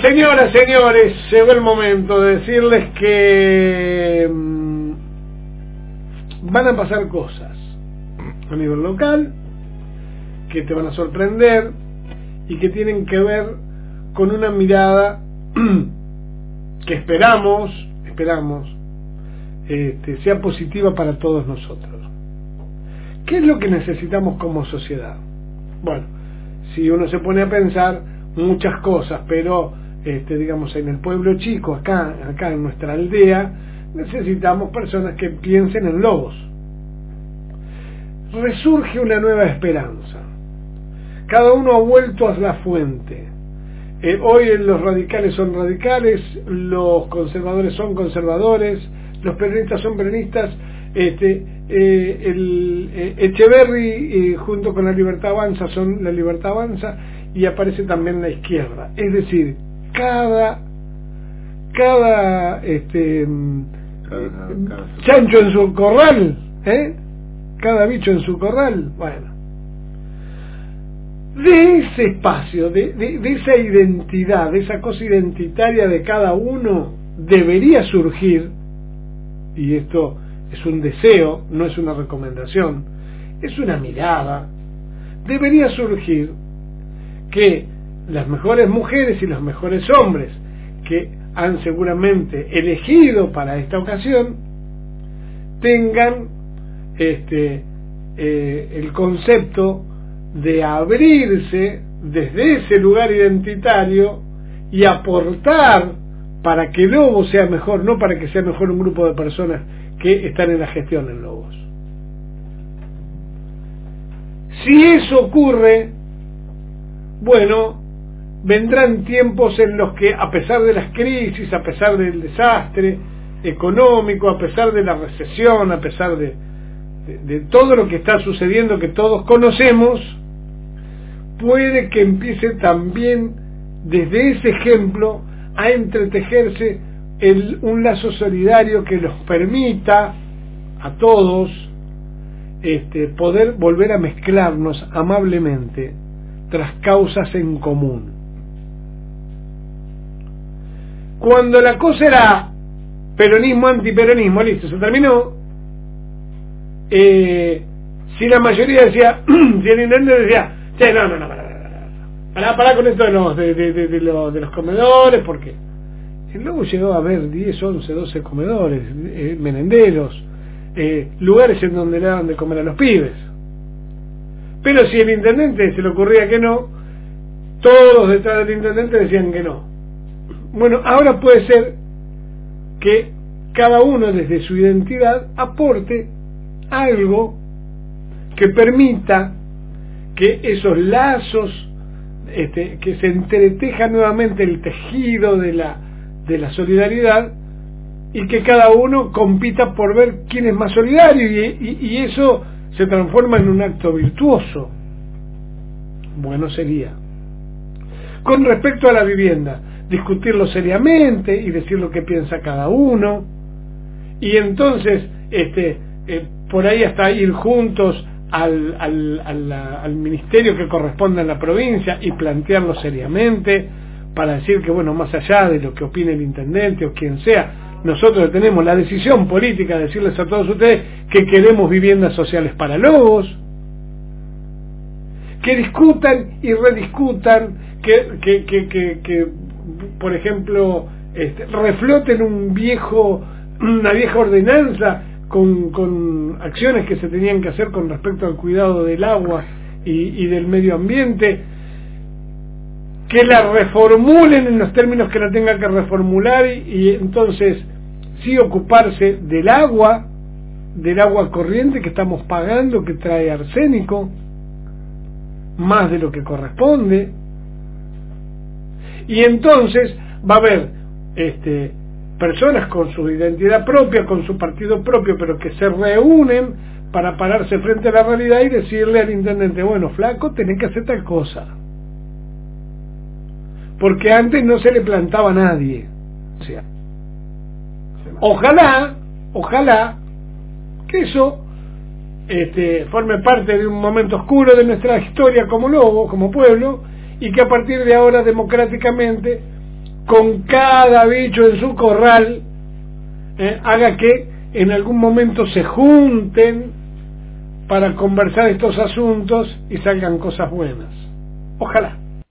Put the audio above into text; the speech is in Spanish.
Señoras, señores, llegó el momento de decirles que van a pasar cosas a nivel local que te van a sorprender y que tienen que ver con una mirada que esperamos sea positiva para todos nosotros. ¿Qué es lo que necesitamos como sociedad? Bueno, si uno se pone a pensar muchas cosas, pero digamos en el pueblo chico, acá en nuestra aldea, necesitamos personas que piensen en lobos. Resurge una nueva esperanza. Cada uno ha vuelto a la fuente. Hoy los radicales son radicales, los conservadores son conservadores, los peronistas son peronistas. Echeverri junto con la Libertad Avanza son la Libertad Avanza, y aparece también la izquierda. Es decir, cada chancho en su corral, cada bicho en su corral. Bueno, de ese espacio, de esa identidad, de esa cosa identitaria de cada uno, debería surgir, y esto es un deseo, no es una recomendación, es una mirada, debería surgir que las mejores mujeres y los mejores hombres que han seguramente elegido para esta ocasión tengan el concepto de abrirse desde ese lugar identitario y aportar para que Lobo sea mejor, no para que sea mejor un grupo de personas que están en la gestión en Lobos. Si eso ocurre, bueno, vendrán tiempos en los que, a pesar de las crisis, a pesar del desastre económico, a pesar de la recesión, a pesar de todo lo que está sucediendo que todos conocemos, puede que empiece también desde ese ejemplo a entretejerse un lazo solidario que nos permita a todos poder volver a mezclarnos amablemente tras causas en común. Cuando la cosa era peronismo, antiperonismo, listo, se terminó. Si la mayoría decía, si el intendente decía, che, no, pará con esto de los comedores, porque luego llegó a haber 10, 11, 12 comedores, merenderos, lugares en donde le daban de comer a los pibes. Pero si el intendente se le ocurría que no, todos detrás del intendente decían que no. Bueno, ahora puede ser que cada uno desde su identidad aporte algo que permita que esos lazos, que se entreteja nuevamente el tejido de la solidaridad, y que cada uno compita por ver quién es más solidario, y eso se transforma en un acto virtuoso. Bueno sería, con respecto a la vivienda, discutirlo seriamente y decir lo que piensa cada uno, y entonces por ahí hasta ir juntos al ministerio que corresponde a la provincia y plantearlo seriamente, para decir que, bueno, más allá de lo que opine el intendente o quien sea, nosotros tenemos la decisión política de decirles a todos ustedes que queremos viviendas sociales para Lobos, que discutan y rediscutan, que por ejemplo refloten una vieja ordenanza con acciones que se tenían que hacer con respecto al cuidado del agua y del medio ambiente, que la reformulen en los términos que la tenga que reformular, y entonces sí ocuparse del agua corriente que estamos pagando, que trae arsénico más de lo que corresponde, y entonces va a haber personas con su identidad propia, con su partido propio, pero que se reúnen para pararse frente a la realidad y decirle al intendente, bueno, flaco, tenés que hacer tal cosa, porque antes no se le plantaba a nadie. O sea, ojalá que eso forme parte de un momento oscuro de nuestra historia como Lobo, como pueblo, y que a partir de ahora democráticamente con cada bicho en su corral, haga que en algún momento se junten para conversar estos asuntos y salgan cosas buenas. Ojalá.